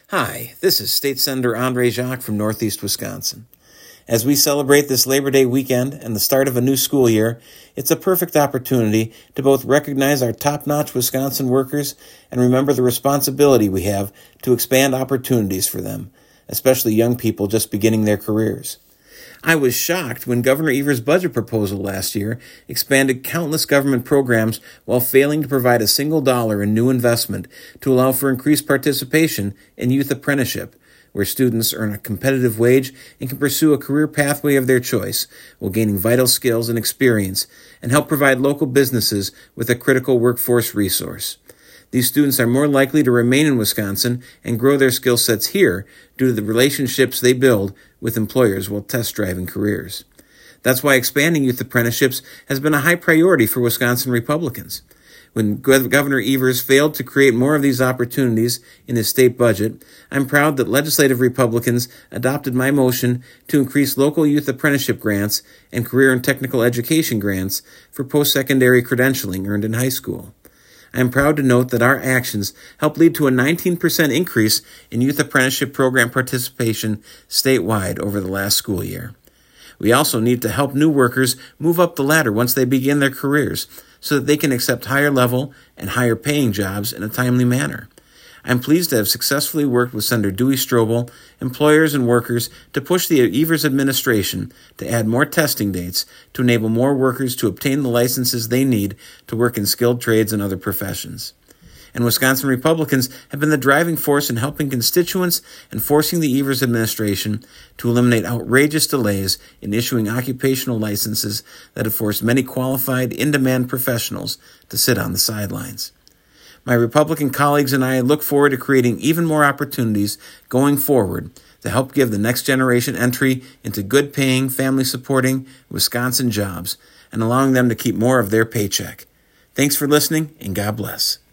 Hi, this is State Senator Andre Jacques from Northeast Wisconsin. As we celebrate this Labor Day weekend and the start of a new school year, it's a perfect opportunity to both recognize our top-notch Wisconsin workers and remember the responsibility we have to expand opportunities for them, especially young people just beginning their careers. I was shocked when Governor Evers' budget proposal last year expanded countless government programs while failing to provide a single dollar in new investment to allow for increased participation in youth apprenticeship, where students earn a competitive wage and can pursue a career pathway of their choice while gaining vital skills and experience and help provide local businesses with a critical workforce resource. These students are more likely to remain in Wisconsin and grow their skill sets here due to the relationships they build with employers while test driving careers. That's why expanding youth apprenticeships has been a high priority for Wisconsin Republicans. When Governor Evers failed to create more of these opportunities in his state budget, I'm proud that legislative Republicans adopted my motion to increase local youth apprenticeship grants and career and technical education grants for post-secondary credentialing earned in high school. I am proud to note that our actions helped lead to a 19% increase in youth apprenticeship program participation statewide over the last school year. We also need to help new workers move up the ladder once they begin their careers so that they can accept higher level and higher paying jobs in a timely manner. I'm pleased to have successfully worked with Senator Dewey Strobel, employers, and workers to push the Evers administration to add more testing dates to enable more workers to obtain the licenses they need to work in skilled trades and other professions. And Wisconsin Republicans have been the driving force in helping constituents and forcing the Evers administration to eliminate outrageous delays in issuing occupational licenses that have forced many qualified, in-demand professionals to sit on the sidelines. My Republican colleagues and I look forward to creating even more opportunities going forward to help give the next generation entry into good-paying, family-supporting Wisconsin jobs and allowing them to keep more of their paycheck. Thanks for listening, and God bless.